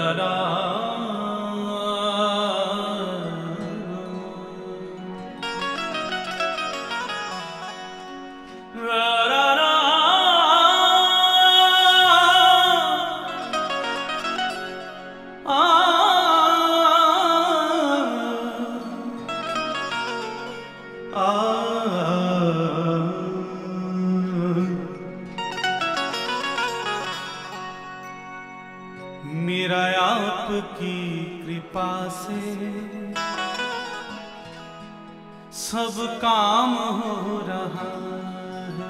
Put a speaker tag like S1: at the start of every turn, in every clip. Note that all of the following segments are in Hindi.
S1: मेरा आपकी कृपा से सब काम हो रहा है।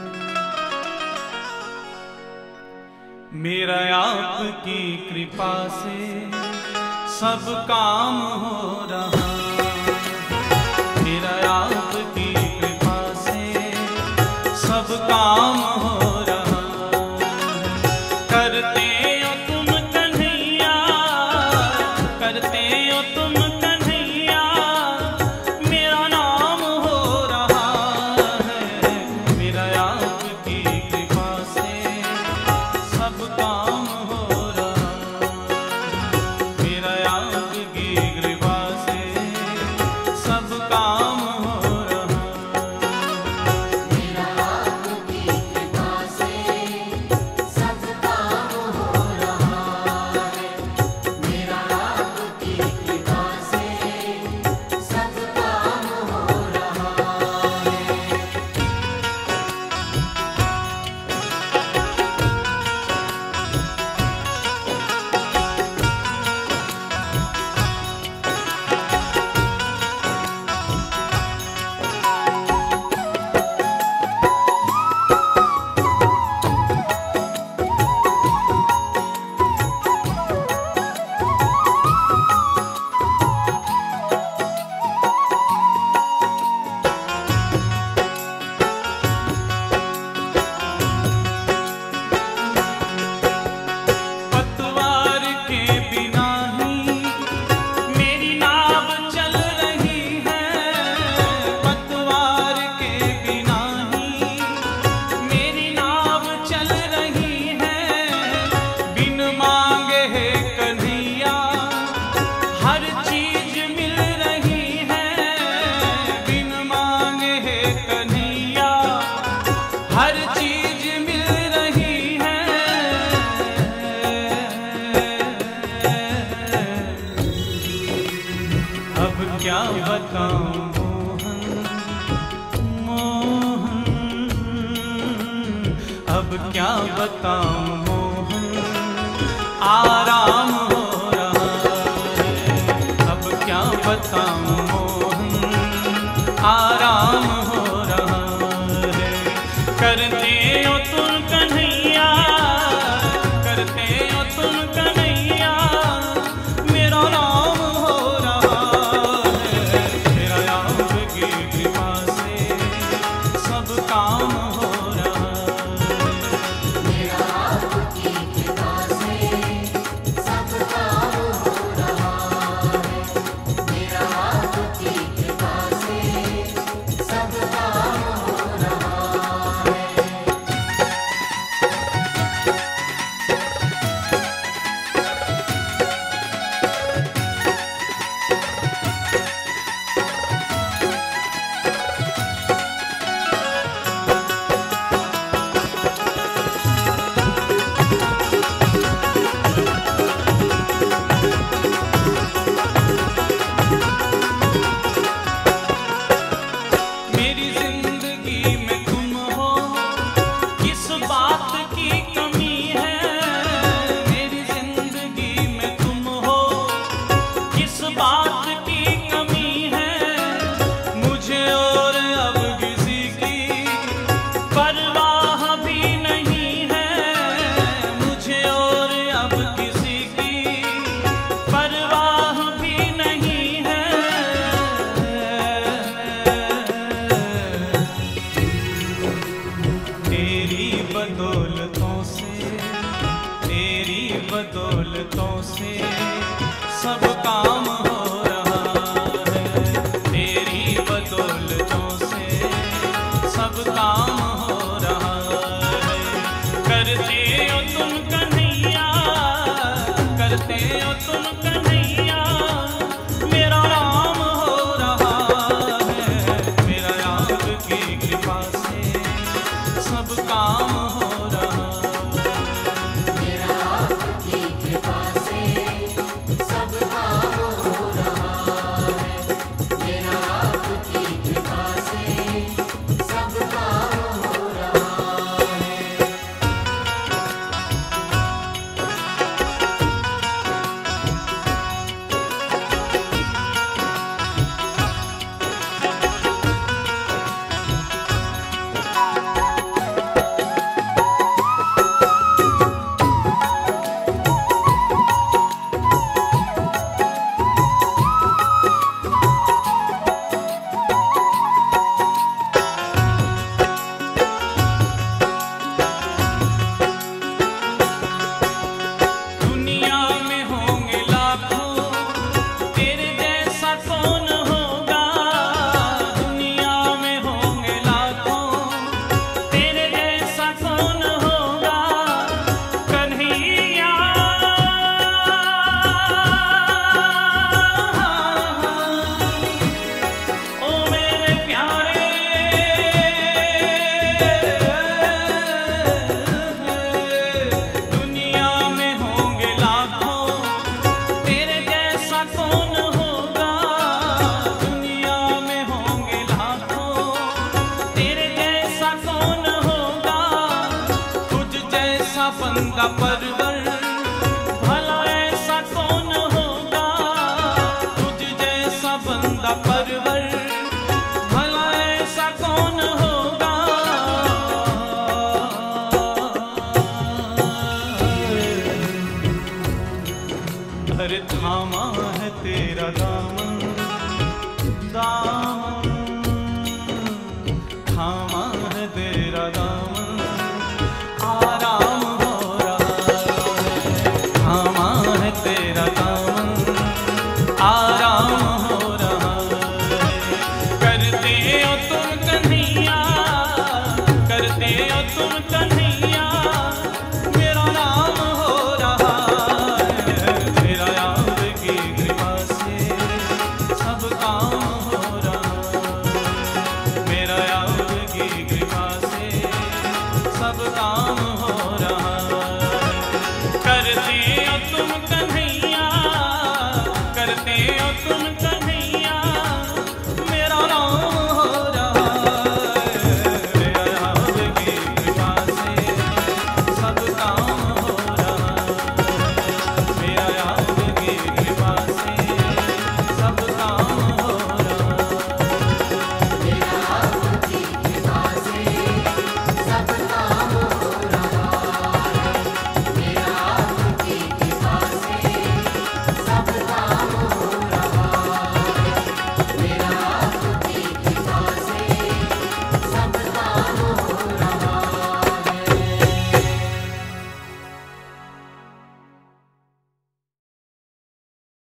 S1: मेरा आपकी कृपा से सब काम हो रहा है। मेरा आपकी कृपा से सब काम हो रहा है। करते हो तुम कन्हैया, करते हो तुम कन्हैया, मेरा नाम हो रहा है। मेरा आपकी कृपा से सब काम हो रहा है। मेरा आपकी कृपा से सब काम हो रहा है।
S2: मेरा आपकी कृपा से सब काम हो रहा है। मेरा आपकी कृपा से सब काम हो रहा है।
S1: पतवार के बिना ही मेरी नाव चल रही है। पतवार के बिना ही मेरी नाव चल रही है। बिन मांगे है कन्हैया हर चीज मिल रही है। बिन मांगे है कन्हैया हर चीज मिल रही है। अब क्या बताऊं मोहन, मोहन, अब क्या बताऊं मोहन, आराम हो रहा है। अब क्या बताऊं मोहन, आराम हो रहा है। करते हो तुम कन्हैया, करते हो तुम कन्हैया, मेरा नाम हो रहा है। मेरा आपकी कृपा से सब काम हो रहा है।
S2: मेरा आपकी कृपा से सब काम हो रहा है। मेरा
S1: करते हो तुम कन्हैया, मेरा राम हो रहा है। मेरा आपकी कृपा से सब काम हो रहा है।
S2: मेरा आपकी कृपा से सब काम हो रहा है। मेरा आपकी कृपा से सब काम हो रहा है।
S1: दुनिया में होंगे लाखों, तेरे जैसा कौन होगा। दुनिया में होंगे लाखों, तेरे जैसा कौन होगा। कन्हैया ओ मेरे प्यारे, दुनिया में होंगे लाखों, तेरे जैसा कौन होगा। दुनिया में होंगे लाखों, तेरे जैसा कौन होगा। तुझ जैसा बंदा परवर भला ऐसा कौन होगा। तुझ जैसा बंदा परवर भला ऐसा कौन होगा। अरे थामा है तेरा दामन, दामन थामा है तेरा दामन, आराम हो रहा है। थामा है तेरा दामन,